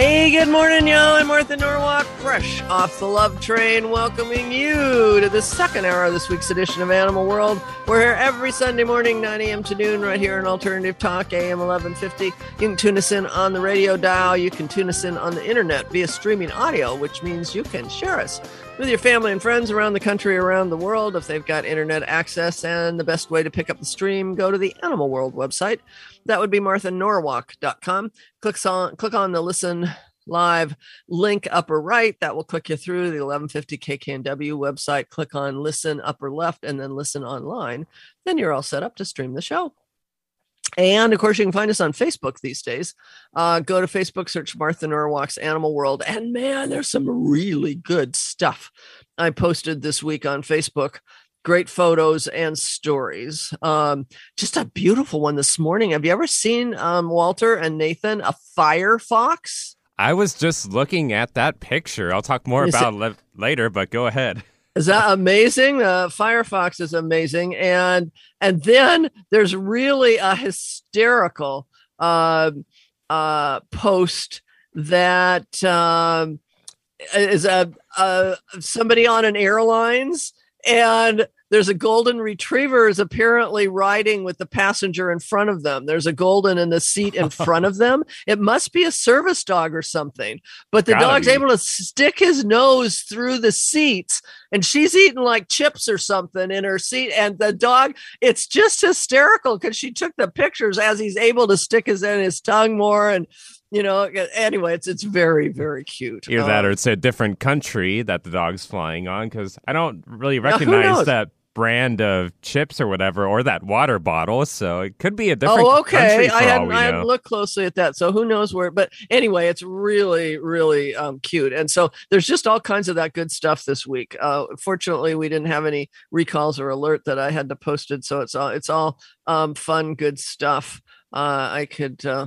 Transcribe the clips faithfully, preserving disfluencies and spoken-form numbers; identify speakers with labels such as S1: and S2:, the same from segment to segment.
S1: Hey, good morning, y'all. I'm Martha Norwalk, fresh off the Love Train, welcoming you to the second hour of this week's edition of Animal World. We're here every Sunday morning, nine a.m. to noon, right here on Alternative Talk, A M eleven fifty. You can tune us in on the radio dial. You can tune us in on the internet via streaming audio, which means you can share us with your family and friends around the country, around the world, if they've got internet access. And the best way to pick up the stream, go to the Animal World website. That would be martha norwalk dot com. Click on, click on the Listen Live link upper right. That will click you through the eleven fifty K K N W website. Click on Listen upper left and then Listen Online. Then you're all set up to stream the show. And of course, you can find us on Facebook these days. Uh, go to Facebook, search Martha Norwalk's Animal World. And man, there's some really good stuff I posted this week on Facebook. Great photos and stories. Um, just a beautiful one this morning. Have you ever seen, um, Walter and Nathan, a fire fox?
S2: I was just looking at that picture. I'll talk more
S1: Is
S2: about
S1: it,
S2: it le- later, but go ahead.
S1: Is that amazing? The uh, Firefox is amazing. And and then there's really a hysterical uh, uh, post that um, is a, a somebody on an airlines, and there's a golden retriever is apparently riding with the passenger in front of them. There's a golden in the seat in front of them. It must be a service dog or something. But the
S2: Gotta
S1: dog's
S2: be.
S1: able to stick his nose through the seats, and she's eating like chips or something in her seat. And the dog, it's just hysterical because she took the pictures as he's able to stick his in his tongue more. And you know, anyway, it's it's very, very cute.
S2: Either that
S1: Um,
S2: or it's a different country that the dog's flying on, because I don't really
S1: who
S2: recognize
S1: knows?
S2: that brand of chips or whatever, or that water bottle. So it could be a different
S1: Oh, okay.
S2: country for
S1: I
S2: all
S1: hadn't,
S2: we
S1: I hadn't
S2: know.
S1: looked closely at that. So who knows where, but anyway, it's really, really um, cute. And so there's just all kinds of that good stuff this week. Uh, fortunately, we didn't have any recalls or alert that I had to post it. So it's all, it's all um, fun, good stuff. Uh, I could, uh,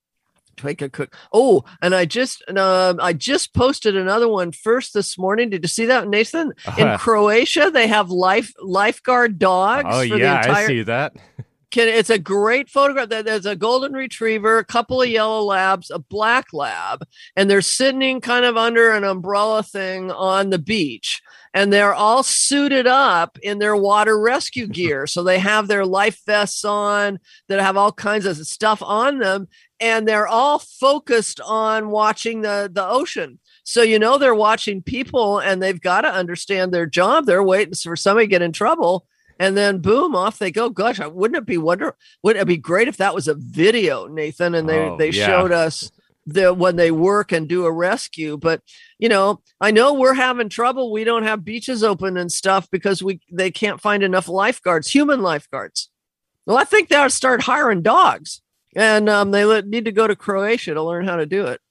S1: Take a cook. Oh, and I just uh, I just posted another one first this morning. Did you see that, Nathan? In
S2: Uh,
S1: Croatia, they have life lifeguard dogs.
S2: oh,
S1: for
S2: yeah,
S1: the entire,
S2: I see that.
S1: Can, it's a great photograph. There's a golden retriever, a couple of yellow labs, a black lab, and they're sitting kind of under an umbrella thing on the beach. And they're all suited up in their water rescue gear. So they have their life vests on that have all kinds of stuff on them. And they're all focused on watching the, the ocean. So, you know, they're watching people and they've got to understand their job. They're waiting for somebody to get in trouble. And then boom, off they go. Gosh, wouldn't it be wonder? Wouldn't it be great if that was a video, Nathan? And they,
S2: Oh,
S1: they
S2: yeah.
S1: showed us the when they work and do a rescue. But you know, I know we're having trouble. We don't have beaches open and stuff because we they can't find enough lifeguards, human lifeguards. Well, I think they ought to start hiring dogs, and um, they let, need to go to Croatia to learn how to do it.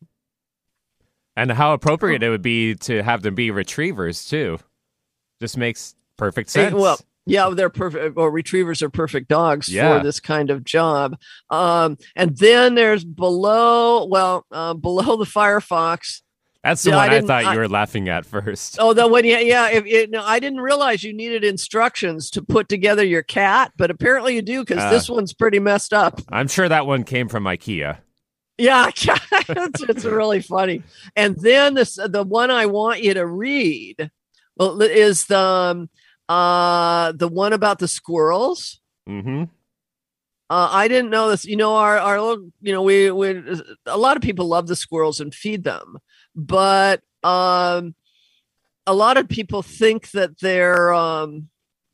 S2: And how appropriate it would be to have them be retrievers, too. Just makes perfect
S1: Hey,
S2: sense.
S1: well, yeah, they're perfect. Or retrievers are perfect dogs
S2: Yeah.
S1: for this kind of job. Um, and then there's below, well, uh, below the Firefox.
S2: That's the
S1: yeah, I
S2: one I,
S1: didn't-
S2: thought
S1: I-
S2: you were laughing at first.
S1: Oh, the one, yeah, yeah. If it, no, I didn't realize you needed instructions to put together your cat, but apparently you do because
S2: Uh.
S1: this one's pretty messed up.
S2: I'm sure that one came from IKEA.
S1: Yeah, it's, it's really funny. And then this, the one I want you to read, well, is the um, uh the one about the squirrels.
S2: Mm-hmm.
S1: Uh, I didn't know this. You know, our our little, you know, we we a lot of people love the squirrels and feed them, but um, a lot of people think that they're um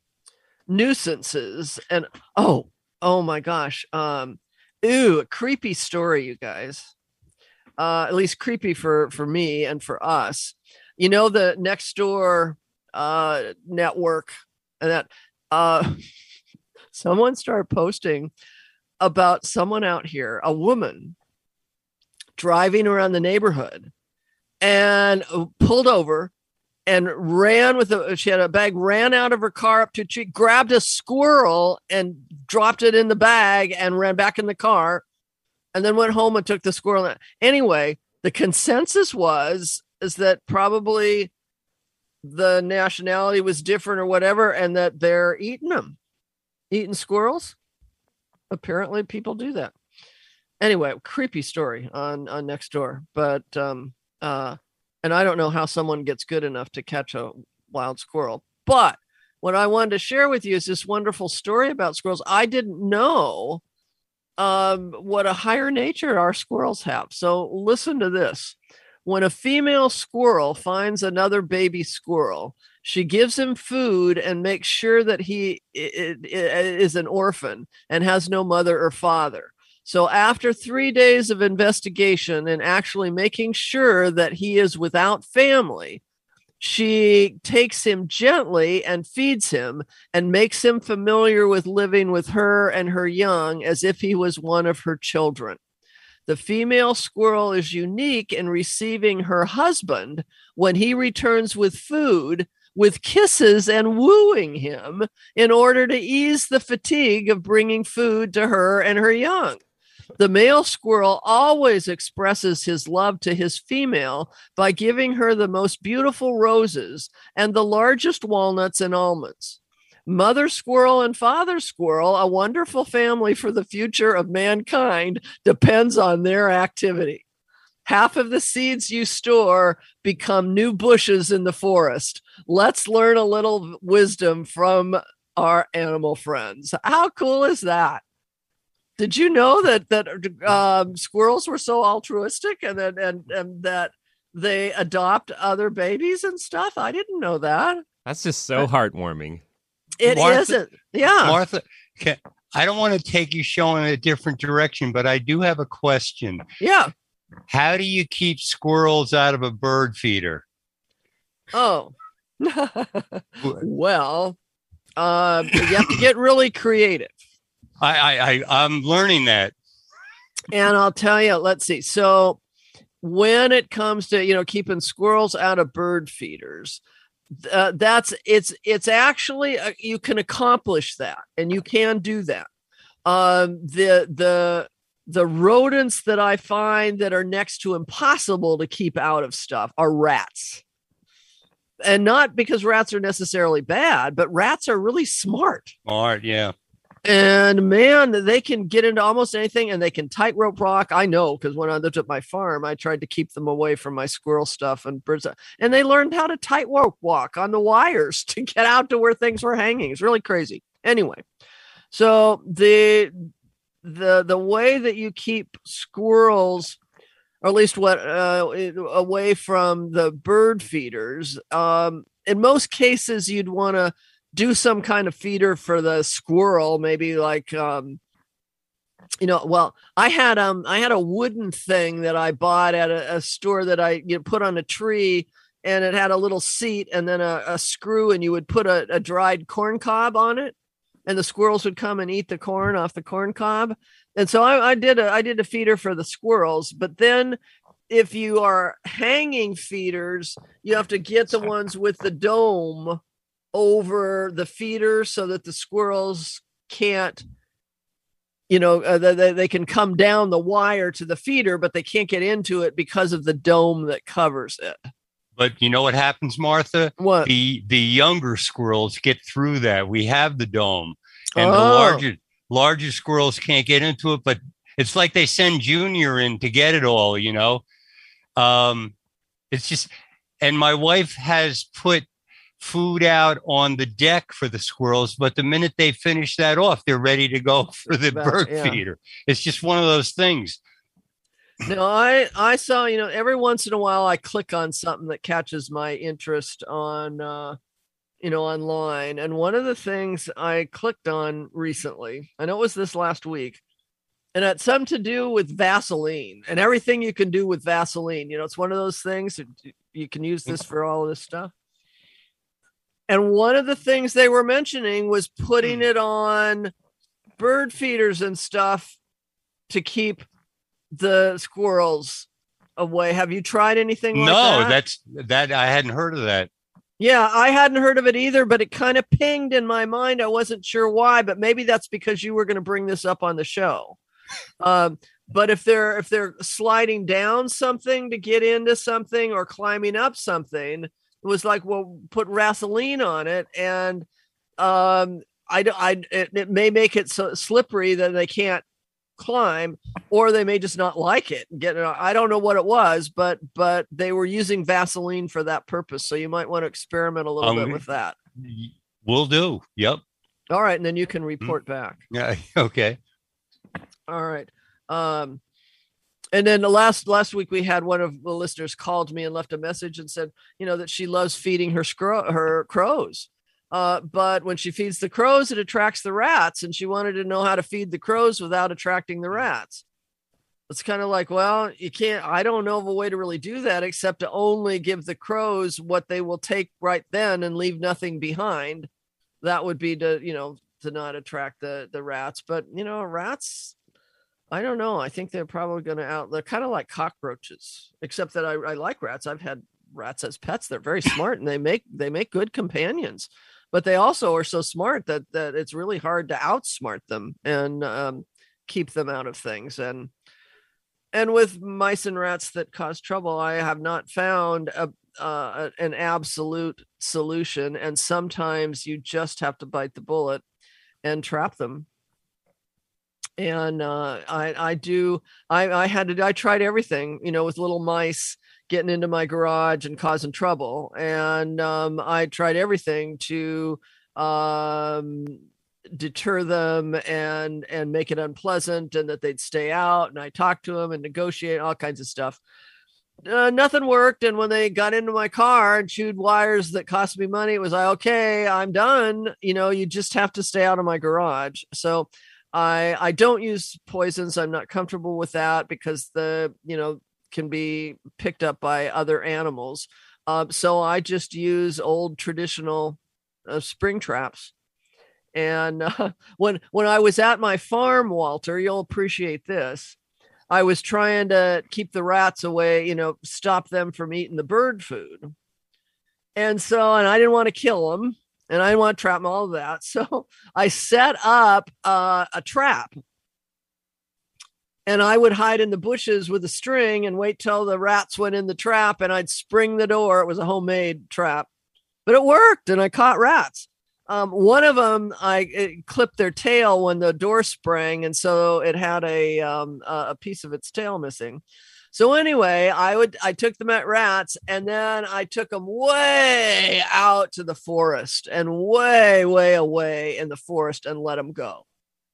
S1: nuisances. And oh, oh my gosh, um, ooh, a creepy story, you guys. Uh, at least creepy for for me and for us. You know, the Nextdoor uh network, and that uh someone started posting about someone out here, a woman driving around the neighborhood and pulled over and ran with a, she had a bag, ran out of her car up to a tree, grabbed a squirrel and dropped it in the bag and ran back in the car, and then went home and took the squirrel. Anyway, the consensus was, is that probably the nationality was different or whatever, and that they're eating them, eating squirrels. Apparently people do that. Anyway, creepy story on on Nextdoor, but um uh and I don't know how someone gets good enough to catch a wild squirrel. But what I wanted to share with you is this wonderful story about squirrels. I didn't know um what a higher nature our squirrels have. So listen to this. When a female squirrel finds another baby squirrel, she gives him food and makes sure that he is an orphan and has no mother or father. So after three days of investigation and actually making sure that he is without family, she takes him gently and feeds him and makes him familiar with living with her and her young as if he was one of her children. The female squirrel is unique in receiving her husband when he returns with food, with kisses and wooing him in order to ease the fatigue of bringing food to her and her young. The male squirrel always expresses his love to his female by giving her the most beautiful roses and the largest walnuts and almonds. Mother squirrel and father squirrel, a wonderful family for the future of mankind, depends on their activity. Half of the seeds you store become new bushes in the forest. Let's learn a little wisdom from our animal friends. How cool is that? Did you know that that um, squirrels were so altruistic and that and, and that they adopt other babies and stuff? I didn't know that.
S2: That's just so heartwarming.
S1: It
S3: Martha,
S1: isn't. Yeah.
S3: Martha, can, I don't want to take you showing a different direction, but I do have a question.
S1: Yeah.
S3: How do you keep squirrels out of a bird feeder?
S1: Oh. Well, uh, you have to get really creative.
S3: I, I, I, I'm learning that.
S1: And I'll tell you, let's see. So when it comes to, you know, keeping squirrels out of bird feeders, uh, that's it's it's actually uh, you can accomplish that, and you can do that. Um, the the the rodents that I find that are next to impossible to keep out of stuff are rats. And not because rats are necessarily bad, but rats are really smart.
S3: Smart, yeah.
S1: And man, they can get into almost anything, and they can tightrope rock. I know, because when I lived at my farm, I tried to keep them away from my squirrel stuff and birds. And they learned how to tightrope walk on the wires to get out to where things were hanging. It's really crazy. Anyway, so the the the way that you keep squirrels, or at least what uh, away from the bird feeders, um, in most cases, you'd want to do some kind of feeder for the squirrel, maybe like, um, you know, well, I had, um, I had a wooden thing that I bought at a, a store that I you know, put on a tree, and it had a little seat and then a, a screw, and you would put a, a dried corn cob on it, and the squirrels would come and eat the corn off the corn cob. And so I, I did a, I did a feeder for the squirrels, but then if you are hanging feeders, you have to get the ones with the dome over the feeder so that the squirrels can't, you know, uh, they, they can come down the wire to the feeder, but they can't get into it because of the dome that covers it.
S3: But you know what happens, Martha?
S1: What?
S3: The the younger squirrels get through that. We have the dome, and
S1: Oh.
S3: the larger larger squirrels can't get into it. But it's like they send Junior in to get it all. You know, um, it's just. And my wife has put food out on the deck for the squirrels, but the minute they finish that off, they're ready to go for the
S1: About-
S3: bird
S1: yeah.
S3: feeder. It's just one of those things.
S1: No, I, I saw, you know, every once in a while I click on something that catches my interest on, uh, you know, online. And one of the things I clicked on recently, I know it was this last week, and it's something to do with Vaseline and everything you can do with Vaseline. You know, it's one of those things that you can use this for all of this stuff. And one of the things they were mentioning was putting it on bird feeders and stuff to keep the squirrels away. Have you tried anything like
S3: No,
S1: that?
S3: that's that. I hadn't heard of that.
S1: Yeah, I hadn't heard of it either, but it kind of pinged in my mind. I wasn't sure why, but maybe that's because you were going to bring this up on the show. Um, but if they're if they're sliding down something to get into something or climbing up something, it was like, well, put Vaseline on it, and um, I, I it, it may make it so slippery that they can't climb, or they may just not like it. Get it? I don't know what it was, but but they were using Vaseline for that purpose. So you might want to experiment a little um, bit with that.
S3: Will do. Yep.
S1: All right, and then you can report mm-hmm. back.
S3: Yeah. Okay.
S1: All right. Um, and then the last last week we had one of the listeners called me and left a message and said, you know, that she loves feeding her scro- her crows. Uh, but when she feeds the crows, it attracts the rats, and she wanted to know how to feed the crows without attracting the rats. It's kind of like, well, you can't, I don't know of a way to really do that except to only give the crows what they will take right then and leave nothing behind. That would be to, you know, to not attract the, the rats. But, you know, rats, I don't know. I think they're probably going to out, they're kind of like cockroaches, except that I, I like rats. I've had rats as pets. They're very smart and they make, they make good companions. But they also are so smart that that it's really hard to outsmart them and um, keep them out of things. And and with mice and rats that cause trouble, I have not found a, uh, an absolute solution. And sometimes you just have to bite the bullet and trap them. And uh, I I do I I had to I tried everything, you know, with little mice getting into my garage and causing trouble. And um, I tried everything to um, deter them and, and make it unpleasant and that they'd stay out. And I talked to them and negotiate all kinds of stuff. Uh, nothing worked. And when they got into my car and chewed wires that cost me money, it was like, okay, I'm done. You know, you just have to stay out of my garage. So I, I don't use poisons. I'm not comfortable with that because the, you know, can be picked up by other animals. Uh, so I just use old traditional uh, spring traps. And uh, when, when I was at my farm, Walter, you'll appreciate this. I was trying to keep the rats away, you know, stop them from eating the bird food. And so, and I didn't want to kill them and I didn't want to trap them, all of that. So I set up uh, a trap. And I would hide in the bushes with a string and wait till the rats went in the trap and I'd spring the door. It was a homemade trap, but it worked and I caught rats. Um, one of them, I it clipped their tail when the door sprang. And so it had a, um, a piece of its tail missing. So anyway, I would, I took them at rats and then I took them way out to the forest and way, way away in the forest and let them go.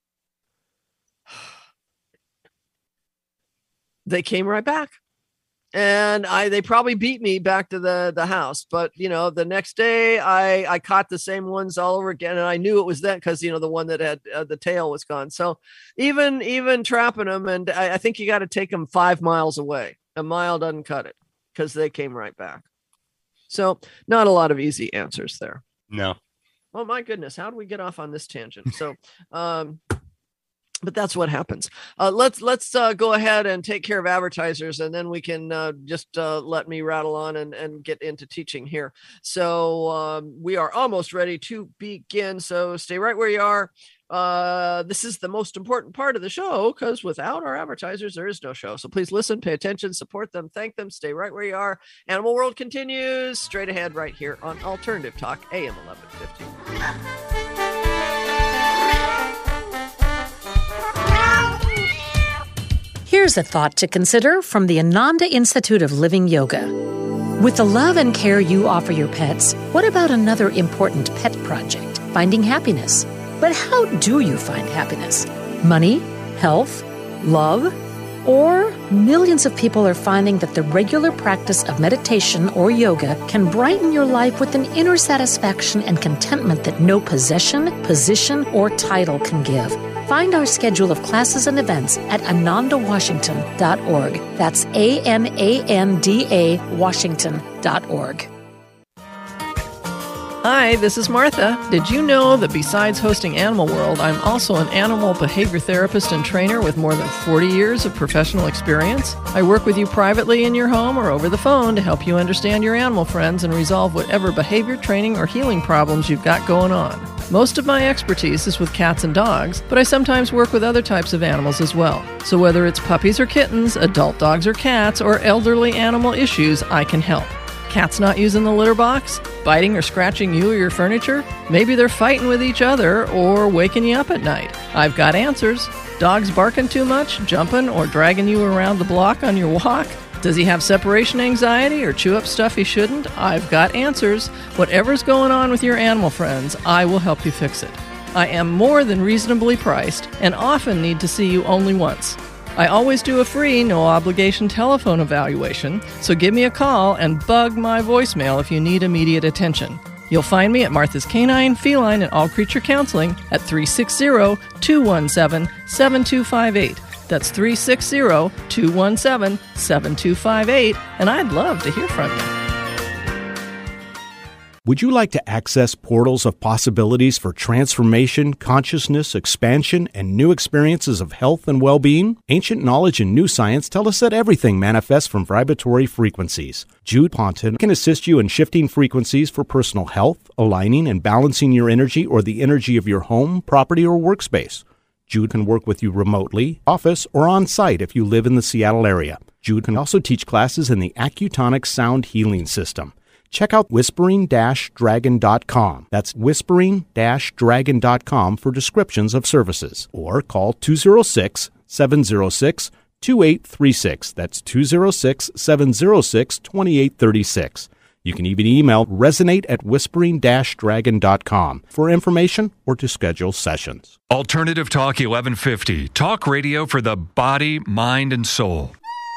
S1: They came right back and I, they probably beat me back to the, the house, but you know, the next day I, I caught the same ones all over again. And I knew it was that because, you know, the one that had uh, the tail was gone. So even, even trapping them. And I, I think you got to take them five miles away. A mile doesn't cut it because they came right back. So not a lot of easy answers there.
S3: No.
S1: Oh my goodness. How do we get off on this tangent? So, um, but that's what happens. Uh, let's let's uh, go ahead and take care of advertisers, and then we can uh, just uh, let me rattle on and, and get into teaching here. So um, we are almost ready to begin. So stay right where you are. Uh, this is the most important part of the show because without our advertisers, there is no show. So please listen, pay attention, support them, thank them. Stay right where you are. Animal World continues straight ahead right here on Alternative Talk, A M eleven fifty.
S4: Here's a thought to consider from the Ananda Institute of Living Yoga. With the love and care you offer your pets, what about another important pet project, finding happiness? But how do you find happiness? Money? Health? Love? Or millions of people are finding that the regular practice of meditation or yoga can brighten your life with an inner satisfaction and contentment that no possession, position, or title can give. Find our schedule of classes and events at ananda washington dot org. That's A N A N D A Washington dot org.
S1: Hi, this is Martha. Did you know that besides hosting Animal World, I'm also an animal behavior therapist and trainer with more than forty years of professional experience? I work with you privately in your home or over the phone to help you understand your animal friends and resolve whatever behavior training or healing problems you've got going on. Most of my expertise is with cats and dogs, but I sometimes work with other types of animals as well. So whether it's puppies or kittens, adult dogs or cats, or elderly animal issues, I can help. Cats not using the litter box? Biting or scratching you or your furniture? Maybe they're fighting with each other or waking you up at night. I've got answers.
S5: Dog's barking too much, jumping, or dragging you around the block on your walk? Does he have separation anxiety or chew up stuff he shouldn't? I've got answers. Whatever's going on with your animal friends, I will help you fix it. I am more than reasonably priced and often need to see you only once. I always do a free, no-obligation telephone evaluation, so give me a call and bug my voicemail if you need immediate attention. You'll find me at Martha's Canine, Feline, and All Creature Counseling at three six zero, two one seven, seven two five eight. That's three six zero, two one seven, seven two five eight, and I'd love to hear from you.
S6: Would you like to access portals of possibilities for transformation, consciousness, expansion, and new experiences of health and well-being? Ancient knowledge and new science tell us that everything manifests from vibratory frequencies. Jude Ponton can assist you in shifting frequencies for personal health, aligning and balancing your energy or the energy of your home, property, or workspace. Jude can work with you remotely, office, or on-site if you live in the Seattle area. Jude can also teach classes in the Accutonic Sound Healing System. Check out whispering dash dragon dot com. That's whispering dash dragon dot com for descriptions of services. Or call two oh six, seven oh six, two eight three six. That's two oh six, seven oh six, two eight three six. You can even email resonate at whispering dash dragon dot com for information or to schedule sessions.
S7: Alternative Talk eleven fifty. Talk radio for the body, mind, and soul.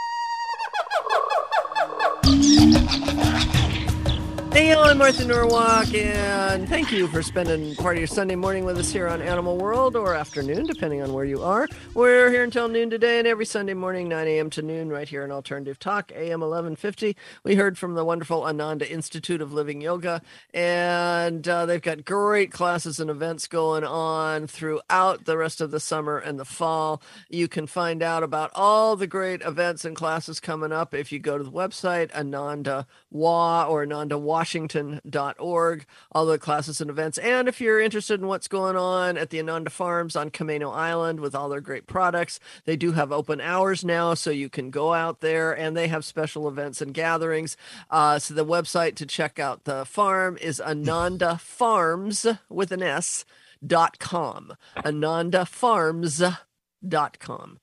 S1: Hey, I'm Martha Norwalk, and thank you for spending part of your Sunday morning with us here on Animal World, or afternoon, depending on where you are. We're here until noon today, and every Sunday morning, nine a.m. to noon, right here on Alternative Talk, A M eleven fifty. We heard from the wonderful Ananda Institute of Living Yoga, and uh, they've got great classes and events going on throughout the rest of the summer and the fall. You can find out about all the great events and classes coming up if you go to the website, Ananda Wa or Ananda Washington dot org, all the classes and events. And if you're interested in what's going on at the Ananda Farms on Camano Island with all their great products, they do have open hours now, so you can go out there, and they have special events and gatherings. Uh, so the website to check out the farm is Ananda Farms with an S dot com. Ananda Farms dot com.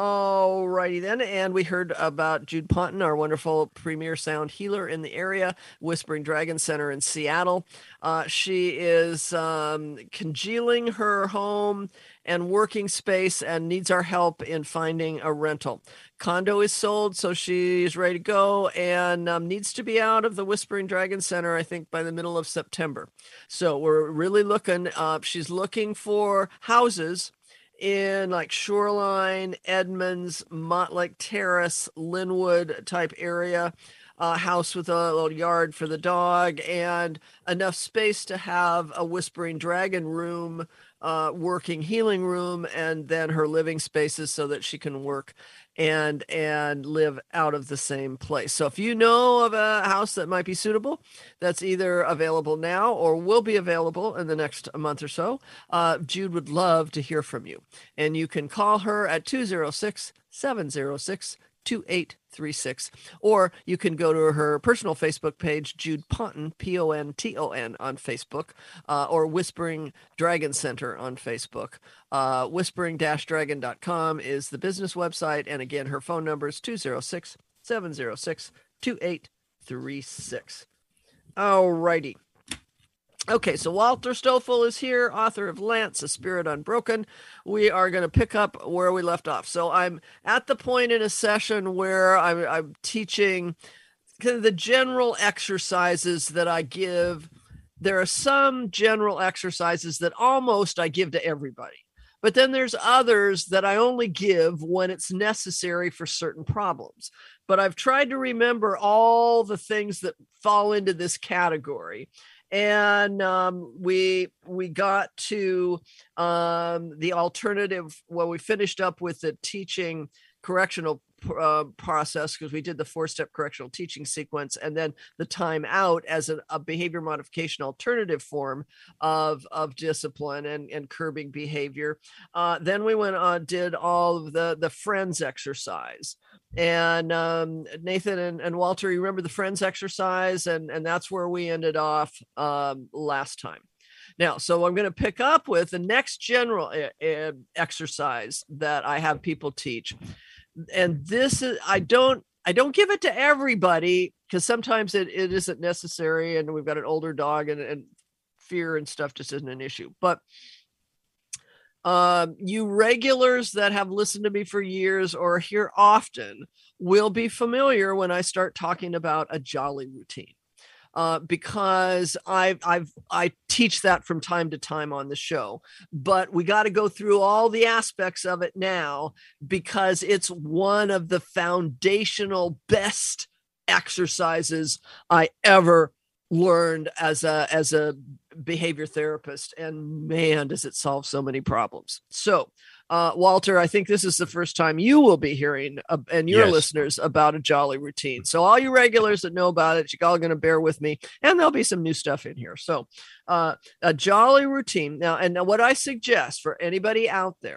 S1: All righty then, and we heard about Jude Ponton, our wonderful premier sound healer in the area, Whispering Dragon Center in Seattle. Uh, she is um, congealing her home and working space and needs our help in finding a rental. Condo is sold, so she's ready to go, and um, needs to be out of the Whispering Dragon Center, I think, by the middle of September. So we're really looking, uh, she's looking for houses in like Shoreline, Edmonds, Montlake Terrace, Linwood type area, a house with a little yard for the dog and enough space to have a Whispering Dragon room, uh, working healing room, and then her living spaces so that she can work and and live out of the same place. So if you know of a house that might be suitable, that's either available now or will be available in the next month or so, uh, Jude would love to hear from you. And you can call her at two oh six, seven oh six, two eight three six, or you can go to her personal Facebook page, Jude Ponton, P O N T O N on Facebook, uh, or Whispering Dragon Center on Facebook. Uh, whispering dash dragon dot com is the business website, and again, her phone number is two oh six, seven oh six, two eight three six. All righty. Okay, so Walter Stoffel is here, author of Lance, A Spirit Unbroken. We are going to pick up where we left off. So I'm at the point in a session where I'm, I'm teaching kind of the general exercises that I give. There are some general exercises that almost I give to everybody. But then there's others that I only give when it's necessary for certain problems. But I've tried to remember all the things that fall into this category. And um, we we got to um, the alternative. Well, we finished up with the teaching correctional uh, process because we did the four-step correctional teaching sequence, and then the time out as a, a behavior modification alternative form of of discipline and, and curbing behavior. Uh, then we went on, did all of the the friends exercise. And um, Nathan and, and Walter, you remember the friends exercise, and, and that's where we ended off um, last time. Now, so I'm going to pick up with the next general uh, uh, exercise that I have people teach. And this is, I don't, I don't give it to everybody because sometimes it, it isn't necessary. And we've got an older dog and, and fear and stuff just isn't an issue. But um, you regulars that have listened to me for years or here often will be familiar when I start talking about a jolly routine. Uh, because I've, I've, I teach that from time to time on the show, but we got to go through all the aspects of it now because it's one of the foundational best exercises I ever learned as a, as a behavior therapist. And man, does it solve so many problems. So, Uh, Walter, I think this is the first time you will be hearing uh, and your
S3: Yes.
S1: listeners about a jolly routine. So all you regulars that know about it, you're all going to bear with me, and there'll be some new stuff in here. So uh, a jolly routine. Now, and what I suggest for anybody out there,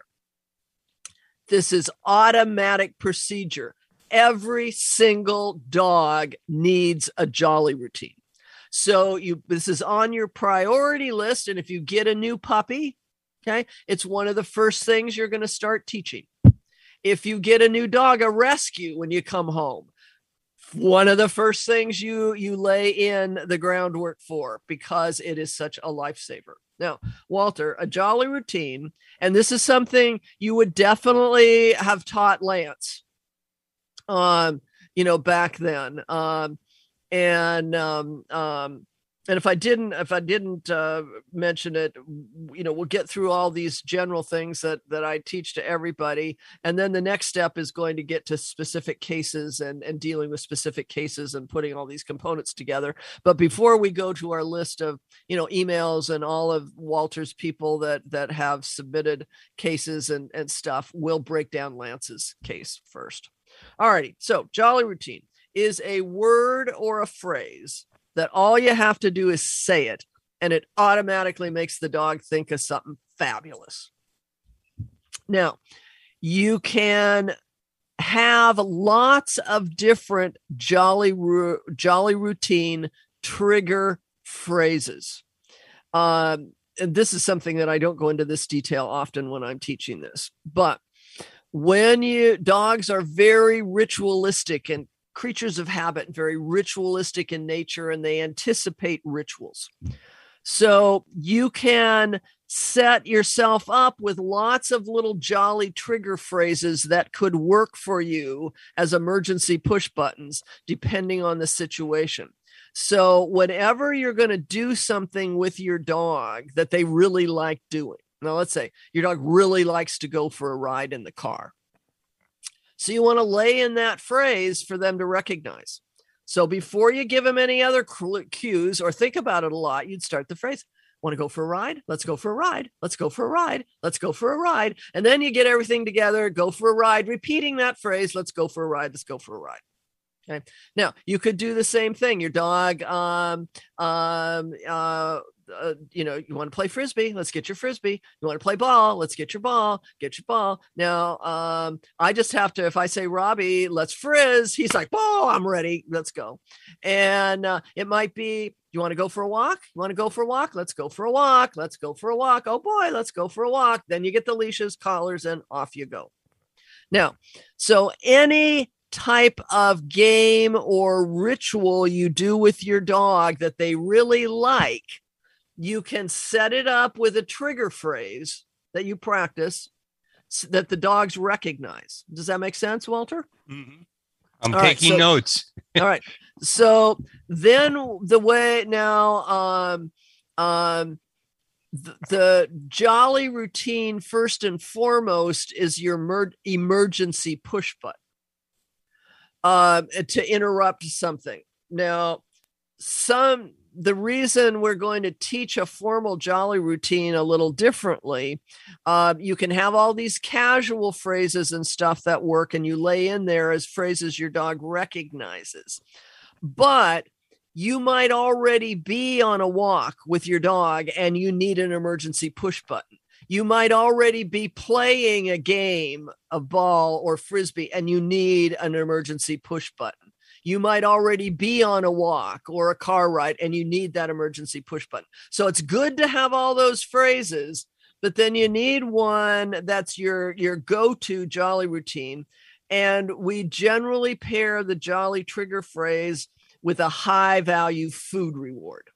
S1: this is automatic procedure. Every single dog needs a jolly routine. So you, this is on your priority list. And if you get a new puppy, okay, it's one of the first things you're going to start teaching. If you get a new dog, a rescue, when you come home, one of the first things you you lay in the groundwork for because it is such a lifesaver. Now, Walter, a jolly routine, and this is something you would definitely have taught Lance, um, you know, back then, um, and um, um, And if I didn't, if I didn't uh, mention it, you know, we'll get through all these general things that that I teach to everybody, and then the next step is going to get to specific cases and and dealing with specific cases and putting all these components together. But before we go to our list of, you know, emails and all of Walter's people that that have submitted cases and and stuff, we'll break down Lance's case first. All righty. So jolly routine is a word or a phrase that all you have to do is say it, and it automatically makes the dog think of something fabulous. Now, you can have lots of different jolly, jolly routine trigger phrases. Um, and this is something that I don't go into this detail often when I'm teaching this, but when you, dogs are very ritualistic and creatures of habit, very ritualistic in nature, and they anticipate rituals. So you can set yourself up with lots of little jolly trigger phrases that could work for you as emergency push buttons, depending on the situation. So whenever you're going to do something with your dog that they really like doing, now let's say your dog really likes to go for a ride in the car. So you want to lay in that phrase for them to recognize. So before you give them any other cues or think about it a lot, you'd start the phrase, want to go for a ride? Let's go for a ride. Let's go for a ride. Let's go for a ride. And then you get everything together, go for a ride, repeating that phrase, let's go for a ride. Let's go for a ride. Okay. Now you could do the same thing. Your dog, um, um, uh, Uh, you know, you want to play Frisbee, let's get your Frisbee. You want to play ball, let's get your ball, get your ball. Now, um, I just have to, if I say, Robbie, let's frizz, he's like, oh, I'm ready, let's go. And uh, it might be, you want to go for a walk? You want to go for a walk? Let's go for a walk. Let's go for a walk. Oh boy, let's go for a walk. Then you get the leashes, collars, and off you go. Now, so any type of game or ritual you do with your dog that they really like, you can set it up with a trigger phrase that you practice so that the dogs recognize. Does that make sense, Walter?
S3: Mm-hmm. I'm
S1: All right,
S3: taking
S1: so-
S3: notes.
S1: All right. So then the way now, um, um, the, the jolly routine, first and foremost, is your mer- emergency push button um, to interrupt something. Now, some... the reason we're going to teach a formal jolly routine a little differently, uh, you can have all these casual phrases and stuff that work, and you lay in there as phrases your dog recognizes. But you might already be on a walk with your dog and you need an emergency push button. You might already be playing a game of ball or Frisbee and you need an emergency push button. You might already be on a walk or a car ride and you need that emergency push button. So it's good to have all those phrases, but then you need one that's your, your go-to Jolly routine. And we generally pair the Jolly trigger phrase with a high value food reward.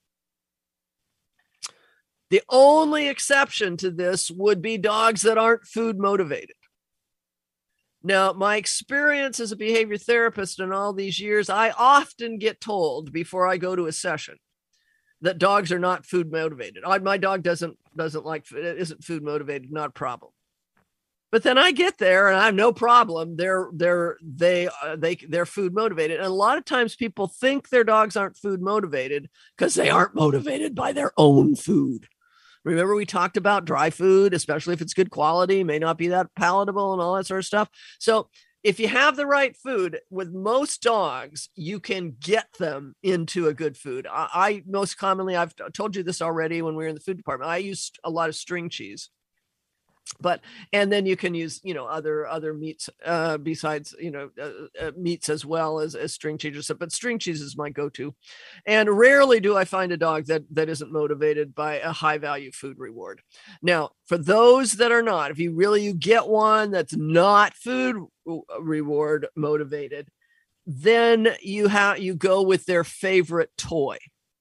S1: The only exception to this would be dogs that aren't food motivated. Now, my experience as a behavior therapist in all these years, I often get told before I go to a session that dogs are not food motivated. I, my dog doesn't doesn't like isn't food motivated, not a problem. But then I get there and I have no problem. They're they're they uh, they they're food motivated, and a lot of times people think their dogs aren't food motivated because they aren't motivated by their own food. Remember, we talked about dry food, especially if it's good quality, may not be that palatable and all that sort of stuff. So if you have the right food, with most dogs, you can get them into a good food. I, I most commonly, I've told you this already when we were in the food department, I used a lot of string cheese. But, and then you can use, you know, other, other meats, uh, besides, you know, uh, uh, meats as well as, as string cheese, but string cheese is my go-to. And rarely do I find a dog that, that isn't motivated by a high value food reward. Now, for those that are not, if you really, you get one that's not food reward motivated, then you have, you go with their favorite toy.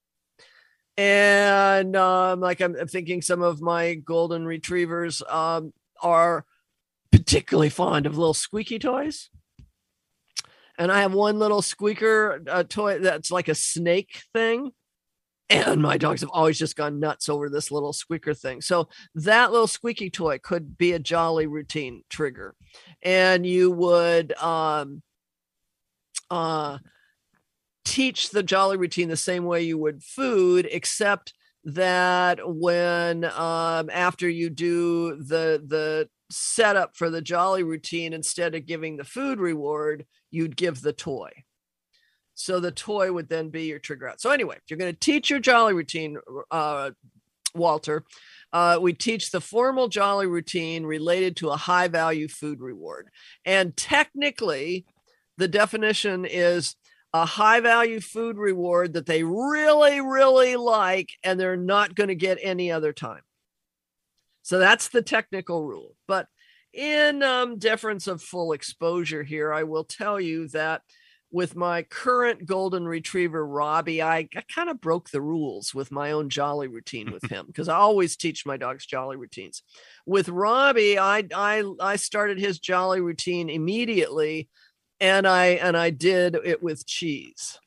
S1: And um, like I'm, I'm thinking some of my golden retrievers um, are particularly fond of little squeaky toys. And I have one little squeaker uh, toy that's like a snake thing. And my dogs have always just gone nuts over this little squeaker thing. So that little squeaky toy could be a Jolly routine trigger. And you would... Um, uh, teach the Jolly routine the same way you would food, except that when um, after you do the the setup for the Jolly routine, instead of giving the food reward, you'd give the toy. So the toy would then be your trigger out. So anyway, if you're going to teach your Jolly routine, uh, Walter, uh, we teach the formal Jolly routine related to a high value food reward. And technically, the definition is a high value food reward that they really, really like, and they're not going to get any other time. So that's the technical rule. But in um, deference of full exposure here, I will tell you that with my current golden retriever, Robbie, I, I kind of broke the rules with my own Jolly routine with him, because I always teach my dogs Jolly routines. With Robbie, I, I, I started his Jolly routine immediately. And I and I did it with cheese.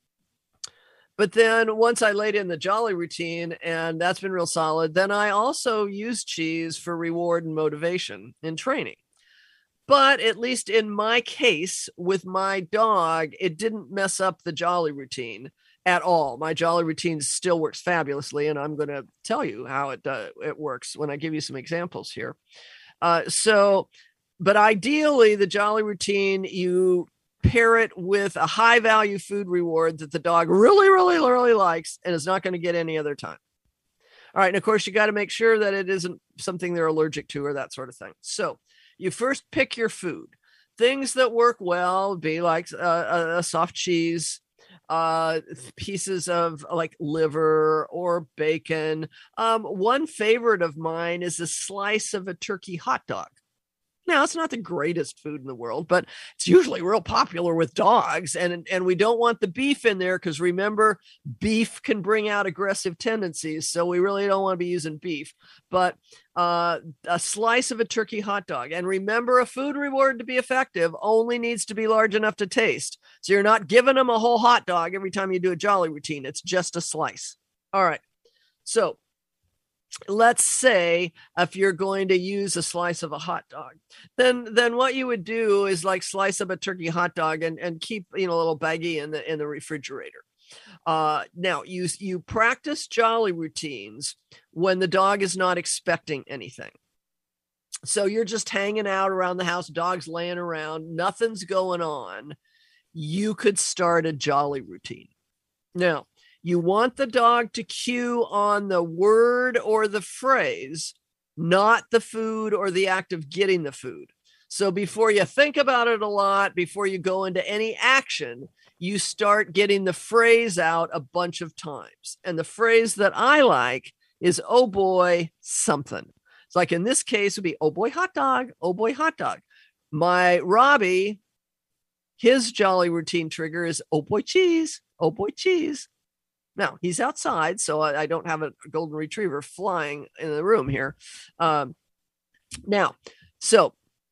S1: But then once I laid in the Jolly routine, and that's been real solid, then I also used cheese for reward and motivation in training. But at least in my case, with my dog, it didn't mess up the Jolly routine at all. My Jolly routine still works fabulously, and I'm going to tell you how it uh, it works when I give you some examples here. Uh, so... But ideally, the Jolly routine, you pair it with a high value food reward that the dog really, really, really likes and is not going to get any other time. All right. And of course, you got to make sure that it isn't something they're allergic to or that sort of thing. So you first pick your food. Things that work well would be like a, a soft cheese, uh, pieces of like liver or bacon. Um, one favorite of mine is a slice of a turkey hot dog. Now, it's not the greatest food in the world, but it's usually real popular with dogs. And, and we don't want the beef in there because, remember, beef can bring out aggressive tendencies. So we really don't want to be using beef. But uh, a slice of a turkey hot dog. And remember, a food reward to be effective only needs to be large enough to taste. So you're not giving them a whole hot dog every time you do a Jolly routine. It's just a slice. All right. So let's say if you're going to use a slice of a hot dog, then then what you would do is like slice up a turkey hot dog and, and keep, you know, a little baggie in the in the refrigerator. Uh, now you you practice Jolly routines when the dog is not expecting anything. So you're just hanging out around the house, dog's laying around, nothing's going on. You could start a Jolly routine. Now, you want the dog to cue on the word or the phrase, not the food or the act of getting the food. So before you think about it a lot, before you go into any action, you start getting the phrase out a bunch of times. And the phrase that I like is, oh boy, something. It's like in this case would be, oh boy, hot dog, oh boy, hot dog. My Robbie, his jolly routine trigger is, oh boy, cheese, oh boy, cheese. Now he's outside, so I, I don't have a golden retriever flying in the room here. Um, now, so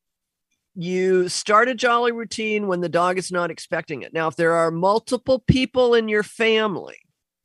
S1: you start a jolly routine when the dog is not expecting it. Now, if there are multiple people in your family,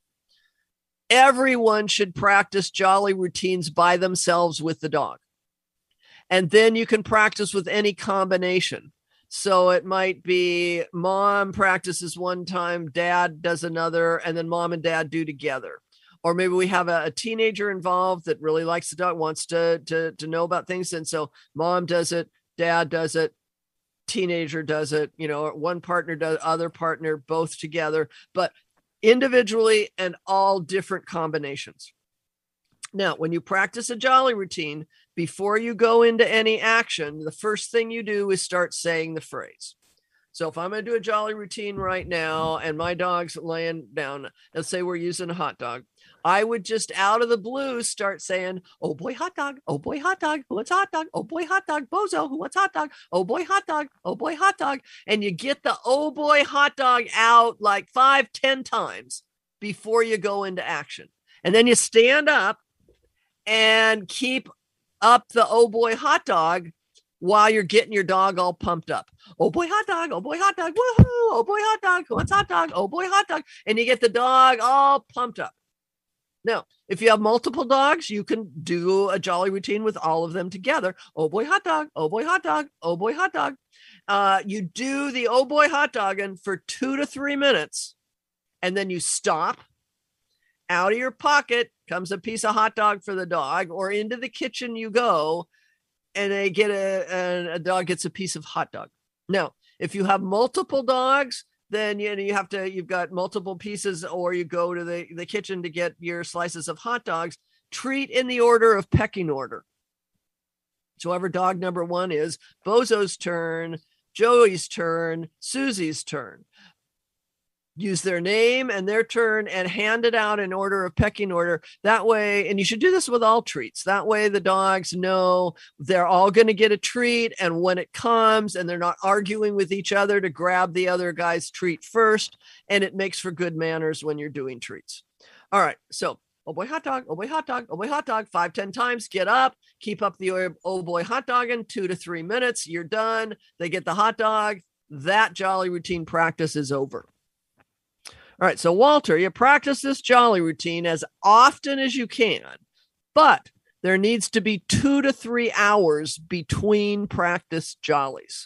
S1: everyone should practice jolly routines by themselves with the dog. And then you can practice with any combination. So it might be mom practices one time, dad does another, and then mom and dad do together. Or maybe we have a, a teenager involved that really likes the dog, wants to, to, to know about things. And so mom does it, dad does it, teenager does it, you know, one partner does, other partner, both together, but individually and all different combinations. Now, when you practice a jolly routine, before you go into any action, the first thing you do is start saying the phrase. So if I'm going to do a jolly routine right now and my dog's laying down, let's say we're using a hot dog, I would just out of the blue start saying, oh boy, hot dog, oh boy, hot dog, who wants hot dog, oh boy, hot dog, Bozo, who wants hot dog, oh boy, hot dog, oh boy, hot dog. And you get the oh boy, hot dog out like five, ten times before you go into action. And then you stand up and keep up the oh boy, hot dog while you're getting your dog all pumped up. Oh boy, hot dog, oh boy, hot dog, woohoo, oh boy, hot dog, who wants hot dog, oh boy, hot dog. And you get the dog all pumped up. Now, if you have multiple dogs, you can do a jolly routine with all of them together. Oh boy, hot dog, oh boy, hot dog, oh boy, hot dog. Uh, you do the oh boy, hot dogging for two to three minutes, and then you stop. Out of your pocket comes a piece of hot dog for the dog, or into the kitchen you go, and they get a, and a dog gets a piece of hot dog. Now, if you have multiple dogs, then you know, you have to, you've got multiple pieces, or you go to the, the kitchen to get your slices of hot dogs. Treat in the order of pecking order. So whoever dog number one is, Bozo's turn, Joey's turn, Susie's turn. Use their name and their turn and hand it out in order of pecking order. That way, and you should do this with all treats. That way the dogs know they're all going to get a treat, and when it comes, and they're not arguing with each other to grab the other guy's treat first, and it makes for good manners when you're doing treats. All right, so oh boy, hot dog, oh boy, hot dog, oh boy, hot dog, five, ten times, get up, keep up the oh boy, hot dog in two to three minutes, you're done. They get the hot dog. That jolly routine practice is over. All right, so Walter, you practice this jolly routine as often as you can, but there needs to be two to three hours between practice jollies.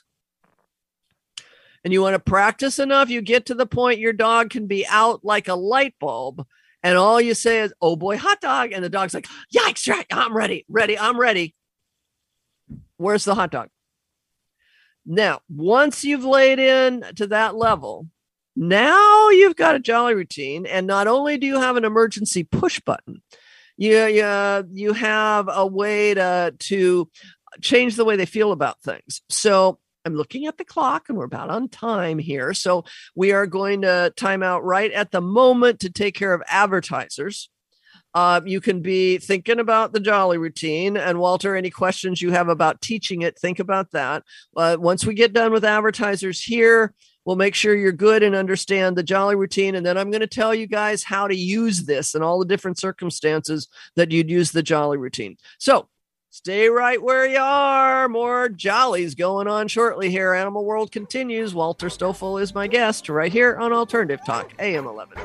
S1: And you want to practice enough, you get to the point your dog can be out like a light bulb, and all you say is, oh boy, hot dog, and the dog's like, yikes, right, I'm ready, ready, I'm ready. Where's the hot dog? Now, once you've laid in to that level, now you've got a jolly routine, and not only do you have an emergency push button, you, you, you have a way to, to change the way they feel about things. So I'm looking at the clock, and we're about on time here. So we are going to time out right at the moment to take care of advertisers. Uh, you can be thinking about the jolly routine, and Walter, any questions you have about teaching it, think about that. Uh, once we get done with advertisers here, we'll make sure you're good and understand the jolly routine. And then I'm going to tell you guys how to use this and all the different circumstances that you'd use the jolly routine. So stay right where you are. More jollies going on shortly here. Animal World continues. Walter Stoffel is my guest right here on Alternative Talk, A M eleven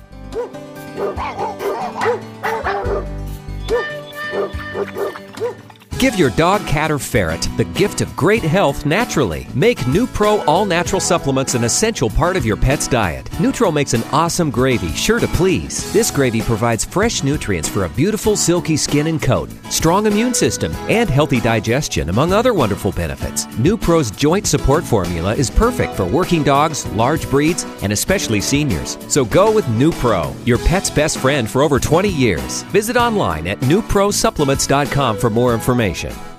S1: fifty.
S8: Give your dog, cat, or ferret the gift of great health naturally. Make NuPro all-natural supplements an essential part of your pet's diet. NuTro makes an awesome gravy sure to please. This gravy provides fresh nutrients for a beautiful, silky skin and coat, strong immune system, and healthy digestion, among other wonderful benefits. NuPro's joint support formula is perfect for working dogs, large breeds, and especially seniors. So go with NuPro, your pet's best friend for over twenty years. Visit online at new pro supplements dot com for more information.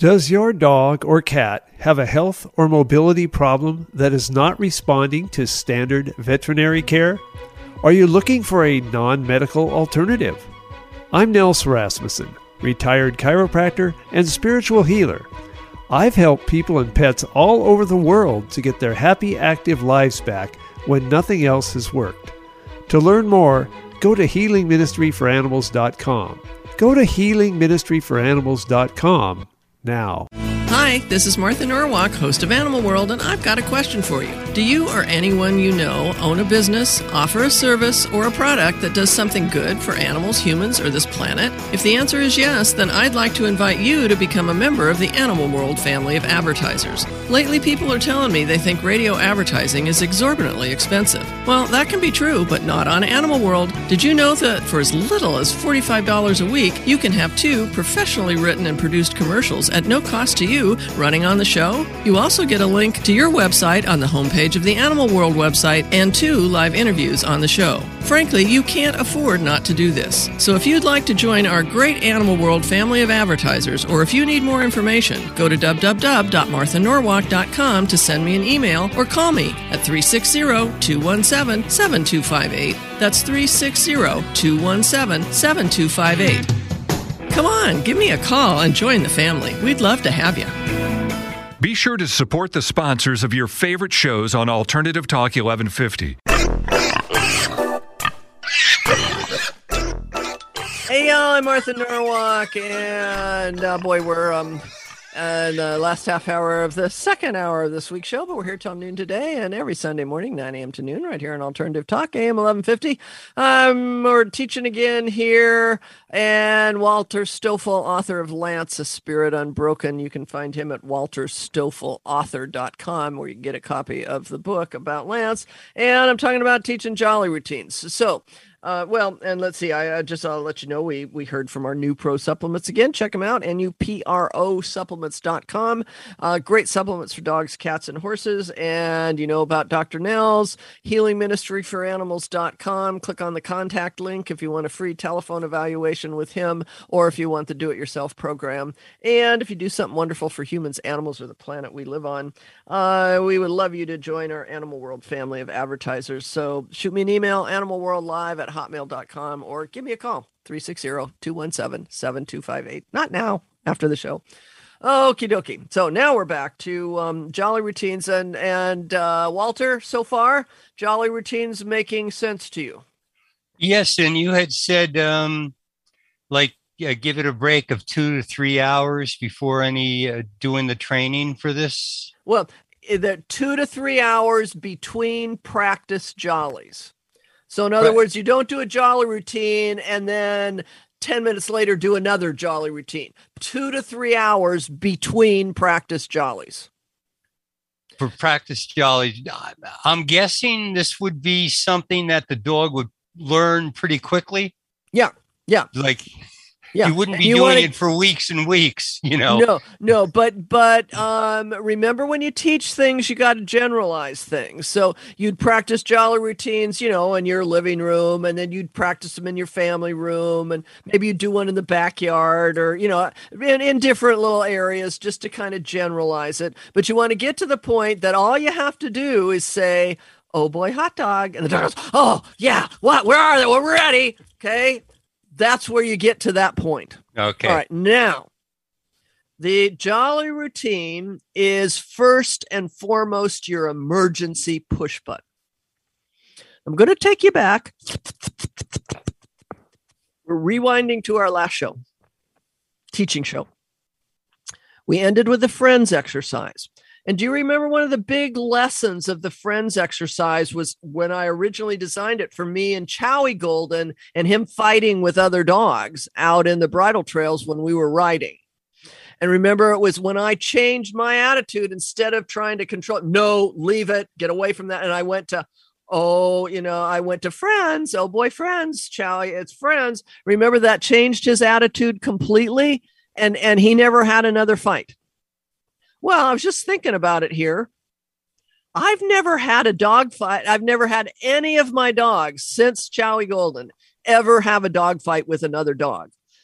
S9: Does your dog or cat have a health or mobility problem that is not responding to standard veterinary care? Are you looking for a non-medical alternative? I'm Nels Rasmussen, retired chiropractor and spiritual healer. I've helped people and pets all over the world to get their happy, active lives back when nothing else has worked. To learn more, go to healing ministry for animals dot com. Go to healing ministry for animals dot com now.
S5: Hi, this is Martha Norwalk, host of Animal World, and I've got a question for you. Do you or anyone you know own a business, offer a service, or a product that does something good for animals, humans, or this planet? If the answer is yes, then I'd like to invite you to become a member of the Animal World family of advertisers. Lately, people are telling me they think radio advertising is exorbitantly expensive. Well, that can be true, but not on Animal World. Did you know that for as little as forty-five dollars a week, you can have two professionally written and produced commercials at no cost to you running on the show? You also get a link to your website on the homepage of the Animal World website and two live interviews on the show. Frankly, you can't afford not to do this. So if you'd like to join our great Animal World family of advertisers, or if you need more information, go to w w w dot martha norwalk dot com to send me an email or call me at three six zero, two one seven, seven two five eight. That's three six zero, two one seven, seven two five eight. Come on, give me a call and join the family. We'd love to have you.
S7: Be sure to support the sponsors of your favorite shows on Alternative Talk eleven fifty.
S1: Hey, y'all, I'm Martha Norwalk, and uh, boy, we're um, in the last half hour of the second hour of this week's show, but we're here till noon today, and every Sunday morning, nine a.m. to noon, right here on Alternative Talk, A M eleven fifty. Um, we're teaching again here, and Walter Stoffel, author of Lance, A Spirit Unbroken. You can find him at walter stoffel author dot com, where you can get a copy of the book about Lance, and I'm talking about teaching jolly routines. So, Uh, well, and let's see, I uh, just, I'll let you know, we we heard from our New Pro supplements again. Check them out, N U P R O supplements dot com. Uh, great supplements for dogs, cats, and horses. And you know about Doctor Nels, healing ministry for animals dot com. Click on the contact link if you want a free telephone evaluation with him, or if you want the do-it-yourself program. And if you do something wonderful for humans, animals, or the planet we live on, uh, we would love you to join our Animal World family of advertisers. So shoot me an email, animalworldlive at hotmail dot com, or give me a call, three six zero, two one seven, seven two five eight. Not now, after the show. Okie dokie. So now we're back to um, Jolly Routines. And, and uh, Walter, so far, Jolly Routines making sense to you?
S3: Yes, and you had said, um, like, yeah, give it a break of two to three hours before any uh, doing the training for this?
S1: Well, the two to three hours between practice jollies. So in other
S3: Right.
S1: words, you don't do a jolly routine and then ten minutes later do another jolly routine. Two to three hours between practice jollies.
S3: For practice jolly, I'm guessing this would be something that the dog would learn pretty quickly.
S1: Yeah, yeah.
S3: Like,
S1: Yeah.
S3: you wouldn't be
S1: You
S3: doing
S1: wanna-
S3: it for weeks and weeks, you know?
S1: No, no, but but um, remember when you teach things, you got to generalize things. So you'd practice jolly routines, you know, in your living room, and then you'd practice them in your family room, and maybe you'd do one in the backyard, or you know, in, in different little areas, just to kind of generalize it. But you want to get to the point that all you have to do is say, "Oh boy, hot dog," and the dog goes, "Oh yeah, what? Where are they? We're ready." Okay. That's where you get to that point.
S3: Okay.
S1: All right. Now, the jolly routine is first and foremost your emergency push button. I'm going to take you back. We're rewinding to our last show, teaching show. We ended with the friends exercise. And do you remember one of the big lessons of the friends exercise was when I originally designed it for me and Chowie Golden and him fighting with other dogs out in the bridle trails when we were riding. And remember, it was when I changed my attitude, instead of trying to control, no, leave it, get away from that. And I went to, oh, you know, I went to friends. Oh boy, friends, Chowie, it's friends. Remember, that changed his attitude completely. And, and he never had another fight. Well, I was just thinking about it here. I've never had a dog fight. I've never had any of my dogs since Chowie Golden ever have a dog fight with another dog.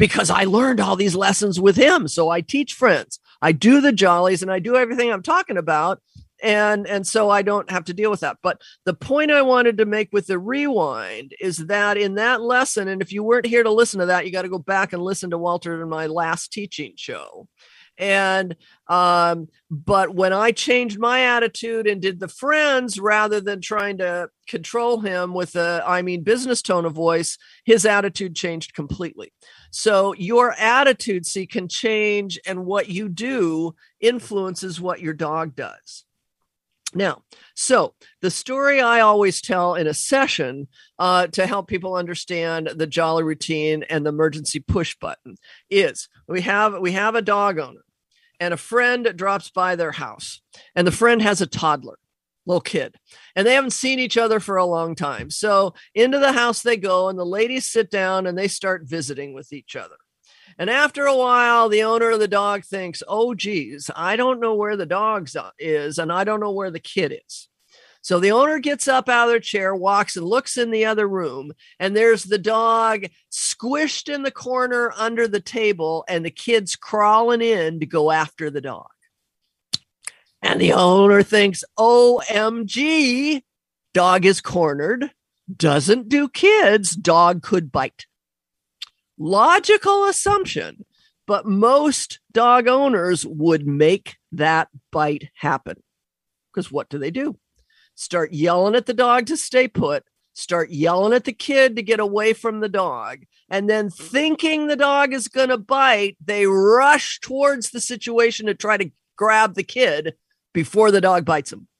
S1: because I learned all these lessons with him. So I teach friends, I do the jollies, and I do everything I'm talking about. And, and so I don't have to deal with that. But the point I wanted to make with the rewind is that in that lesson, and if you weren't here to listen to that, you got to go back and listen to Walter and my last teaching show. And, um, but when I changed my attitude and did the friends rather than trying to control him with a, I mean, business tone of voice, his attitude changed completely. So your attitude, see, can change, and what you do influences what your dog does. Now, so the story I always tell in a session uh, to help people understand the jolly routine and the emergency push button is we have we have a dog owner and a friend drops by their house, and the friend has a toddler, little kid, and they haven't seen each other for a long time. So into the house they go, and the ladies sit down and they start visiting with each other. And after a while, the owner of the dog thinks, oh, geez, I don't know where the dog is, and I don't know where the kid is. So the owner gets up out of their chair, walks and looks in the other room, and there's the dog squished in the corner under the table, and the kid's crawling in to go after the dog. And the owner thinks, O M G, dog is cornered, doesn't do kids, dog could bite. Logical assumption, but most dog owners would make that bite happen. Because what do they do? Start yelling at the dog to stay put, start yelling at the kid to get away from the dog, and then thinking the dog is going to bite, they rush towards the situation to try to grab the kid before the dog bites him.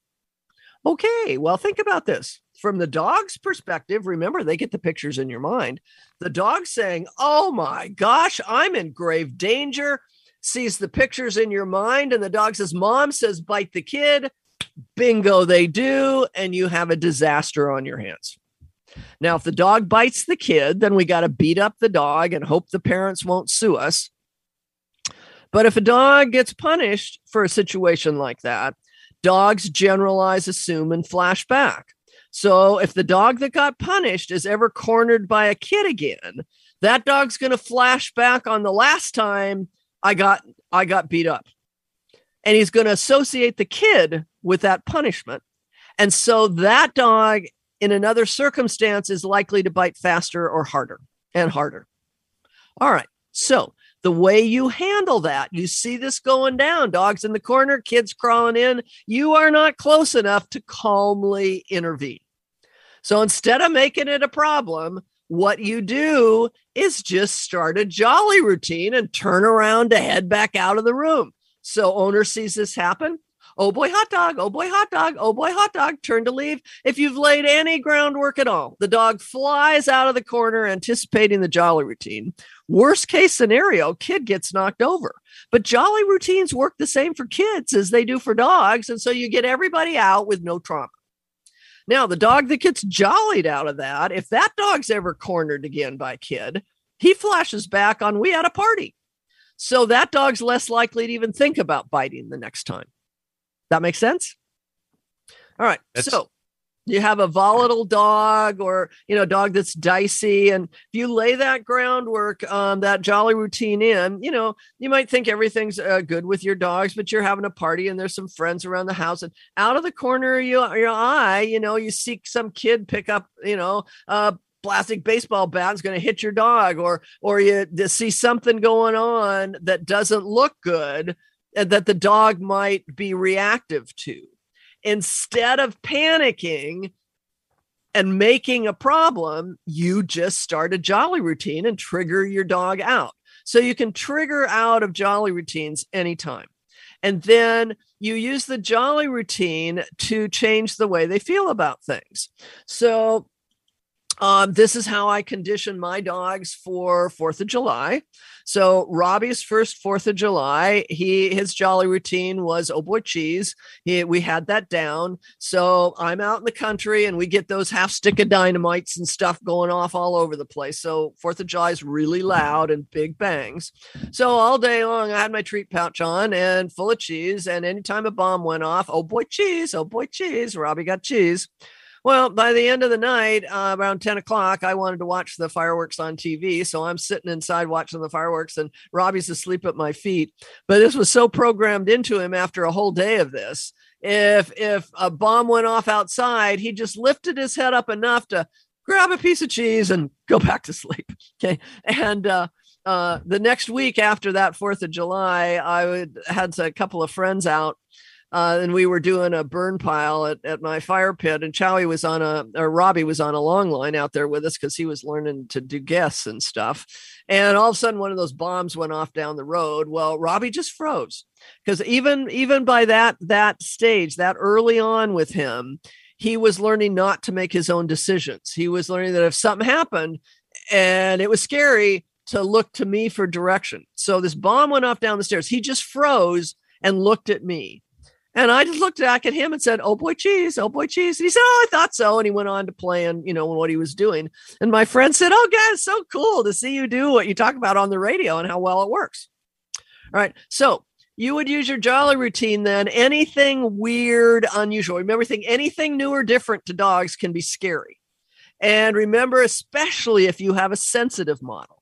S1: Okay, well, think about this. From the dog's perspective, remember, they get the pictures in your mind. The dog saying, oh my gosh, I'm in grave danger, sees the pictures in your mind, and the dog says, Mom says, bite the kid. Bingo, they do, and you have a disaster on your hands. Now, if the dog bites the kid, then we got to beat up the dog and hope the parents won't sue us. But if a dog gets punished for a situation like that, dogs generalize, assume, and flash back. So if the dog that got punished is ever cornered by a kid again, that dog's going to flash back on the last time I got I got beat up. And he's going to associate the kid with that punishment. And so that dog in another circumstance is likely to bite faster or harder and harder. All right. So the way you handle that, you see this going down, dogs in the corner, kids crawling in, you are not close enough to calmly intervene. So instead of making it a problem, what you do is just start a jolly routine and turn around to head back out of the room. So owner sees this happen. Oh boy, hot dog. Oh boy, hot dog. Oh boy, hot dog. Turn to leave. If you've laid any groundwork at all, the dog flies out of the corner, anticipating the jolly routine. Worst case scenario, kid gets knocked over. But jolly routines work the same for kids as they do for dogs. And so you get everybody out with no trauma. Now, the dog that gets jollied out of that, if that dog's ever cornered again by a kid, he flashes back on, we had a party. So that dog's less likely to even think about biting the next time. That makes sense? All right. That's... So you have a volatile dog, or, you know, dog that's dicey. And if you lay that groundwork, um, that jolly routine in, you know, you might think everything's uh, good with your dogs, but you're having a party and there's some friends around the house, and out of the corner of your, your eye, you know, you see some kid pick up, you know, uh, plastic baseball bat is going to hit your dog, or, or you see something going on that doesn't look good, and that the dog might be reactive to. Instead of panicking and making a problem, you just start a jolly routine and trigger your dog out. So you can trigger out of jolly routines anytime. And then you use the jolly routine to change the way they feel about things. So Um, this is how I condition my dogs for fourth of July. So Robbie's first fourth of July, he his jolly routine was, oh boy, cheese. He, we had that down. So I'm out in the country and we get those half stick of dynamites and stuff going off all over the place. So fourth of July is really loud and big bangs. So all day long, I had my treat pouch on and full of cheese. And anytime a bomb went off, oh boy, cheese, oh boy, cheese, Robbie got cheese. Well, by the end of the night, uh, around ten o'clock, I wanted to watch the fireworks on T V. So I'm sitting inside watching the fireworks and Robbie's asleep at my feet. But this was so programmed into him after a whole day of this. If if a bomb went off outside, he just lifted his head up enough to grab a piece of cheese and go back to sleep. Okay. And uh, uh, the next week after that fourth of July, I would, had a couple of friends out. Uh, and we were doing a burn pile at, at my fire pit, and Chowie was on a, or Robbie was on a long line out there with us because he was learning to do guests and stuff. And all of a sudden, one of those bombs went off down the road. Well, Robbie just froze because even even by that that stage, that early on with him, he was learning not to make his own decisions. He was learning that if something happened and it was scary, to look to me for direction. So this bomb went off down the stairs. He just froze and looked at me. And I just looked back at him and said, "Oh boy, cheese, oh boy, cheese." And he said, "Oh, I thought so." And he went on to plan, you know, what he was doing. And my friend said, "Oh, God, it's so cool to see you do what you talk about on the radio and how well it works." All right. So you would use your Jolly routine then. Anything weird, unusual. Remember, think anything new or different to dogs can be scary. And remember, especially if you have a sensitive model,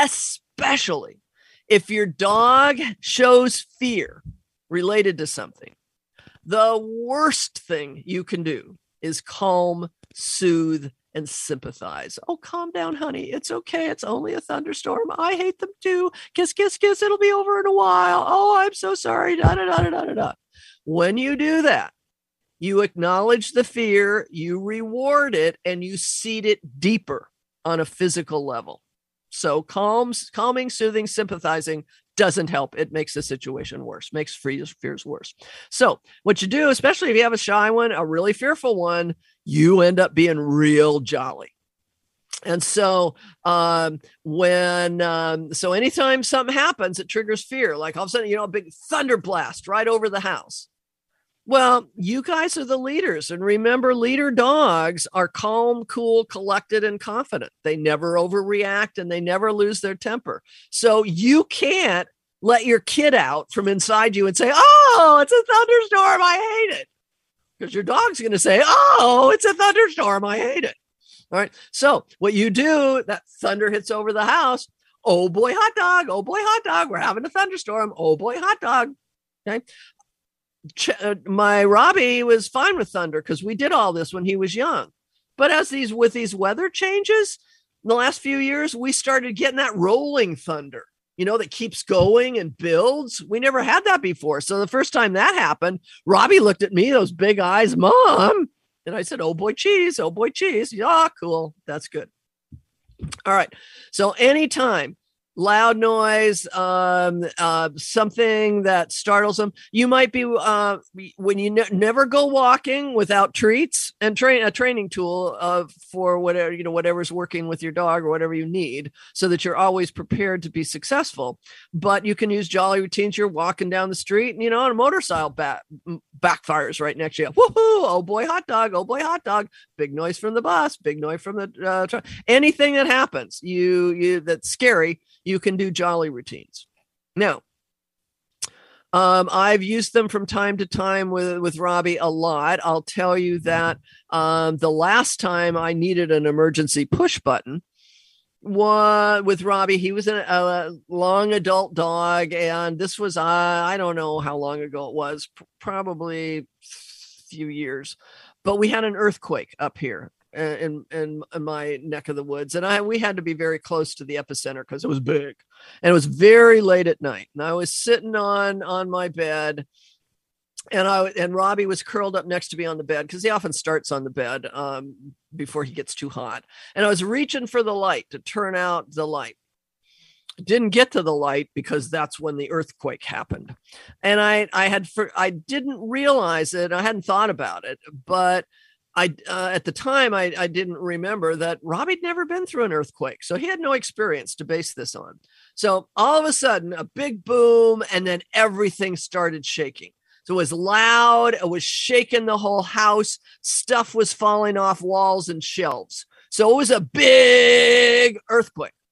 S1: especially if your dog shows fear related to something, the worst thing you can do is calm, soothe, and sympathize. "Oh, calm down, honey. It's okay. It's only a thunderstorm. I hate them too. Kiss, kiss, kiss. It'll be over in a while. Oh, I'm so sorry." Da, da, da, da, da, da. When you do that, you acknowledge the fear, you reward it, and you seed it deeper on a physical level. So calms, calming, soothing, sympathizing doesn't help. It makes the situation worse, makes fears, fears worse. So what you do, especially if you have a shy one, a really fearful one, you end up being real jolly. And so um, when, um, so anytime something happens, it triggers fear, like all of a sudden, you know, a big thunder blast right over the house. Well, you guys are the leaders. And remember, leader dogs are calm, cool, collected, and confident. They never overreact and they never lose their temper. So you can't let your kid out from inside you and say, "Oh, it's a thunderstorm. I hate it." Because your dog's going to say, "Oh, it's a thunderstorm. I hate it." All right. So what you do, that thunder hits over the house. "Oh boy, hot dog. Oh boy, hot dog. We're having a thunderstorm. Oh boy, hot dog." Okay. My Robbie was fine with thunder because we did all this when he was young. But as these with these weather changes in the last few years, we started getting that rolling thunder, you know, that keeps going and builds. We never had that before. So the first time that happened, Robbie looked at me, those big eyes, "Mom." And I said, "Oh boy, cheese. Oh boy, cheese." "Yeah, cool. That's good." All right. So anytime loud noise, um, uh, something that startles them. You might be, uh, when you ne- never go walking without treats and train a training tool of for whatever, you know, whatever's working with your dog or whatever you need so that you're always prepared to be successful. But you can use Jolly routines. You're walking down the street and, you know, and a motorcycle back, backfires right next to you. "Woohoo! Oh boy, hot dog. Oh boy, hot dog." Big noise from the bus, big noise from the, uh, truck. Anything that happens, you, you, that's scary, you can do Jolly routines. Now, um, I've used them from time to time with, with Robbie a lot. I'll tell you that um, the last time I needed an emergency push button was with Robbie. He was a, a long adult dog, and this was, uh, I don't know how long ago it was, p- probably a few years, but we had an earthquake up here in, in in my neck of the woods, and I we had to be very close to the epicenter because it was big, and it was very late at night. And I was sitting on on my bed, and I and Robbie was curled up next to me on the bed because he often starts on the bed um, before he gets too hot. And I was reaching for the light to turn out the light. Didn't get to the light because that's when the earthquake happened, and I I had for, I didn't realize it. I hadn't thought about it, but I, uh, at the time, I, I didn't remember that Robbie'd never been through an earthquake. So he had no experience to base this on. So all of a sudden, a big boom, and then everything started shaking. So it was loud. It was shaking the whole house. Stuff was falling off walls and shelves. So it was a big earthquake. All right.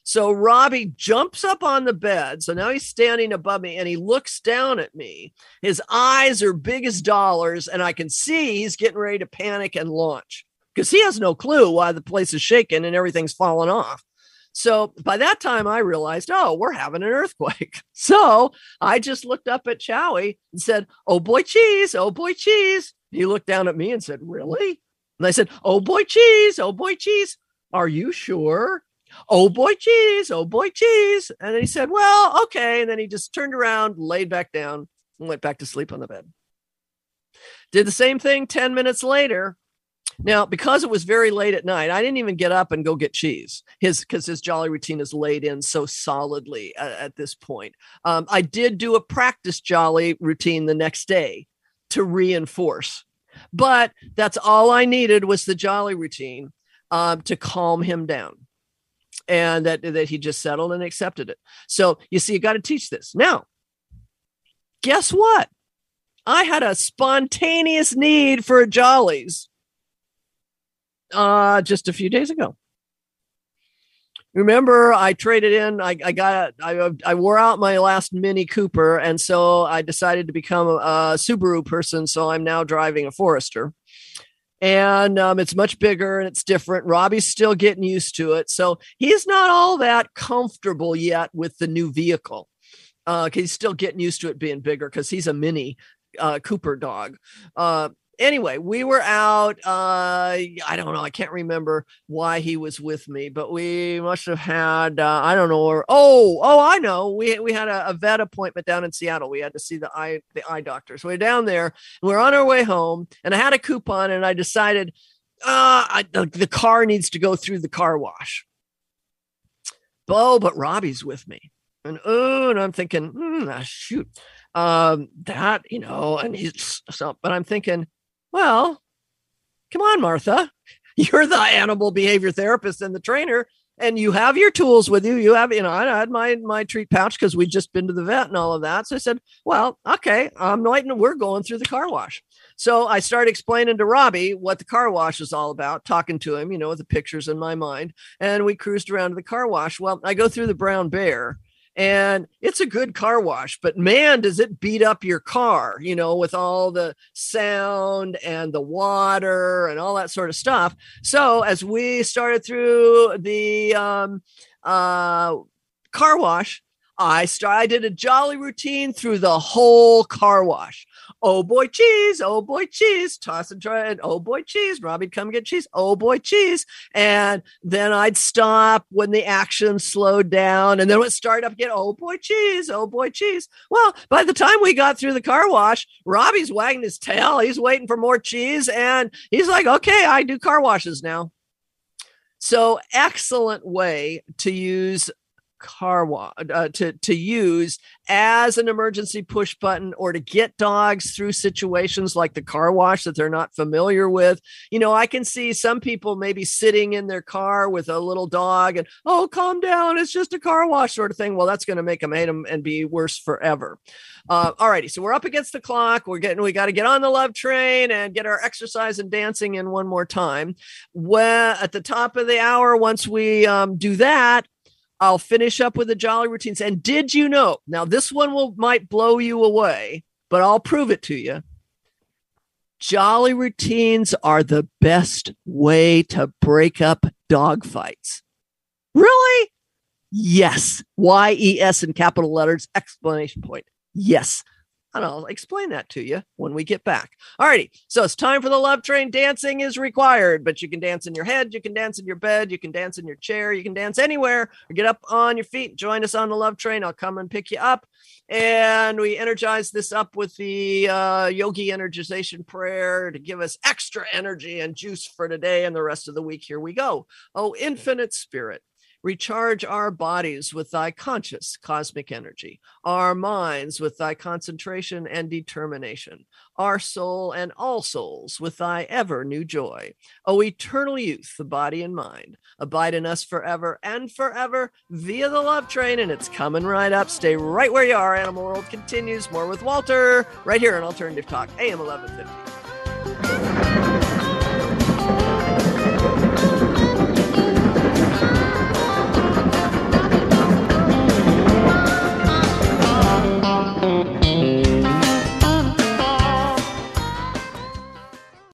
S1: So Robbie jumps up on the bed. So now he's standing above me and he looks down at me. His eyes are big as dollars, and I can see he's getting ready to panic and launch because he has no clue why the place is shaking and everything's falling off. So by that time, I realized, oh, we're having an earthquake. So I just looked up at Chowie and said, oh, boy, cheese. Oh, boy, cheese. He looked down at me and said, really? And I said, oh, boy, cheese. Oh, boy, cheese. Are you sure? Oh, boy, cheese. Oh, boy, cheese. And then he said, well, okay. And then he just turned around, laid back down, and went back to sleep on the bed. Did the same thing ten minutes later. Now, because it was very late at night, I didn't even get up and go get cheese. His because his Jolly routine is laid in so solidly at, at this point. Um, I did do a practice Jolly routine the next day to reinforce, but that's all I needed was the Jolly routine um, to calm him down. And that, that he just settled and accepted it. So you see, you got to teach this. Now, guess what? I had a spontaneous need for a Jollies uh, just a few days ago. Remember, I traded in, I, I got, I, I wore out my last Mini Cooper. And so I decided to become a, a Subaru person. So I'm now driving a Forester. And um, it's much bigger and it's different. Robbie's still getting used to it. So he's not all that comfortable yet with the new vehicle. Uh, he's still getting used to it being bigger because he's a mini uh, Cooper dog. Uh, anyway, we were out. Uh, I don't know. I can't remember why he was with me, but we must have had, uh, I don't know. Or, oh, oh, I know. We we had a, a vet appointment down in Seattle. We had to see the eye, the eye doctor. So we're down there and we're on our way home and I had a coupon and I decided uh, I, the, the car needs to go through the car wash. Oh, but Robbie's with me. And, oh, and I'm thinking, hmm, ah, shoot, um, that, you know, and he's so, but I'm thinking, well, come on, Martha, you're the animal behavior therapist and the trainer, and you have your tools with you. You have, you know, I had my, my treat pouch because we'd just been to the vet and all of that. So I said, well, okay, I'm waiting. We're going through the car wash. So I started explaining to Robbie what the car wash is all about, talking to him, you know, with the pictures in my mind. And we cruised around to the car wash. Well, I go through the Brown Bear. And it's a good car wash, but man, does it beat up your car, you know, with all the sound and the water and all that sort of stuff. So as we started through the um, uh, car wash, I started, I did a Jolly routine through the whole car wash. Oh boy, cheese. Oh boy, cheese. Toss and try it. Oh boy, cheese. Robbie'd come get cheese. Oh boy, cheese. And then I'd stop when the action slowed down. And then it would start up again. Oh boy, cheese. Oh boy, cheese. Well, by the time we got through the car wash, Robbie's wagging his tail. He's waiting for more cheese. And he's like, okay, I do car washes now. So excellent way to use car wash uh, to to use as an emergency push button or to get dogs through situations like the car wash that they're not familiar with. You know, I can see some people maybe sitting in their car with a little dog and, oh, calm down, it's just a car wash sort of thing. Well, that's going to make them hate them and be worse forever. Uh, all righty, so we're up against the clock. We're getting we got to get on the love train and get our exercise and dancing in one more time. When at the top of the hour, once we um, do that, I'll finish up with the Jolly routines. And did you know, now this one will might blow you away, but I'll prove it to you. Jolly routines are the best way to break up dog fights. Really? Yes. Y E S in capital letters, exclamation point. Yes. And I'll explain that to you when we get back. All righty. So it's time for the love train. Dancing is required, but you can dance in your head. You can dance in your bed. You can dance in your chair. You can dance anywhere or get up on your feet. Join us on the love train. I'll come and pick you up. And we energize this up with the uh, yogi energization prayer to give us extra energy and juice for today and the rest of the week. Here we go. Oh, infinite spirit. Recharge our bodies with thy conscious cosmic energy, our minds with thy concentration and determination, our soul and all souls with thy ever new joy. O eternal youth, the body and mind, abide in us forever and forever via the love train. And it's coming right up. Stay right where you are. Animal World continues. More with Walter right here on Alternative Talk, A M eleven fifty.